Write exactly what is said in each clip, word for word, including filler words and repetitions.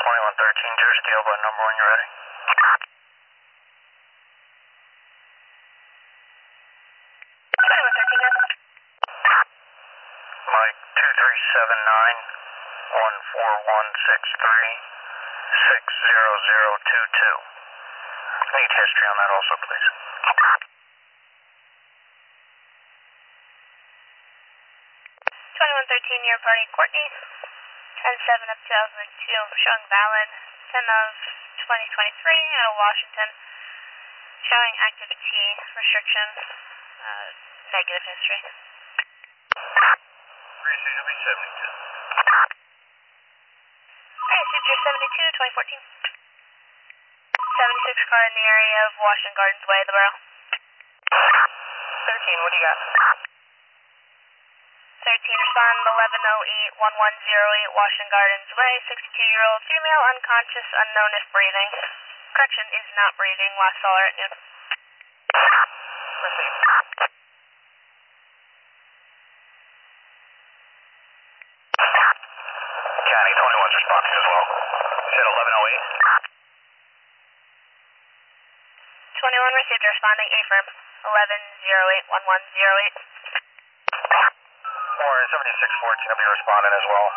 twenty-one thirteen, Jersey Deal by number when you're ready. twenty-one thirteen, go. Mike, two three seven nine, one four one six three, six zero zero two two. Need history on that also, please. twenty-one thirteen, your party, Courtney. ten seven of two thousand two, showing valid. ten of twenty twenty-three, out of Washington. Showing active T restriction. Uh, negative history. three C W seventy-two. Alright, Signature seventy-two, twenty fourteen. seventy-six car in the area of Washington Gardens Way, the borough. thirteen, what do you got? thirteen, respond eleven oh eight, one one zero eight, Washington Gardens Way, sixty-two-year-old female, unconscious, unknown if breathing. Correction, is not breathing, last saw her at noon. Received. County, twenty-one's responding as well. You said eleven oh eight? twenty-one received, responding, affirm, eleven oh eight, one one zero eight. Warren, seventy-six fourteen will be responding as well.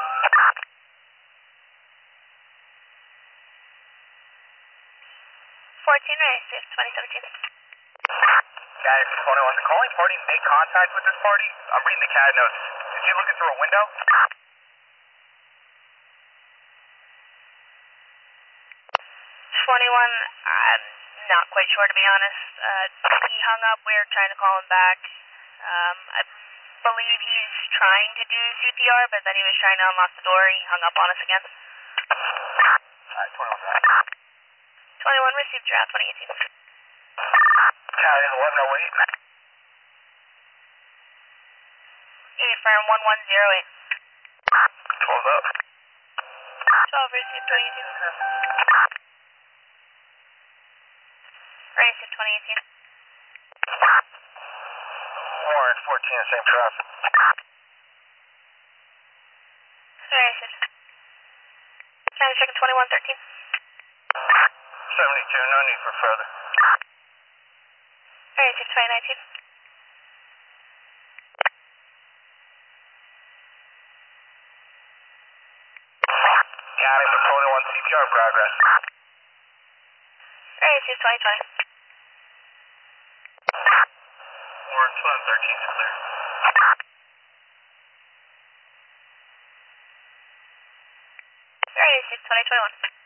fourteen, received, twenty seventeen. Guys, twenty-one, the calling party made contact with this party. I'm reading the C A D notes. Is he looking through a window? twenty-one, I'm not quite sure to be honest. Uh, he hung up, we were trying to call him back. Um, I believe he's trying to do C P R, but then he was trying to unlock the door, he hung up on us again. Alright, twenty-one, got it. twenty-one received, draft twenty eighteen. County, eleven oh eight. Affirm, one one zero eight. twelve up. twelve received, twenty eighteen. Received, twenty eighteen. Warren, fourteen, same traffic. Received. County checking twenty-one thirteen. seventy-two, no need for further. Received, twenty nineteen. County, for twenty-one, C P R progress. Received, twenty twenty. Warren, twenty thirteen is clear. Received, twenty twenty-one.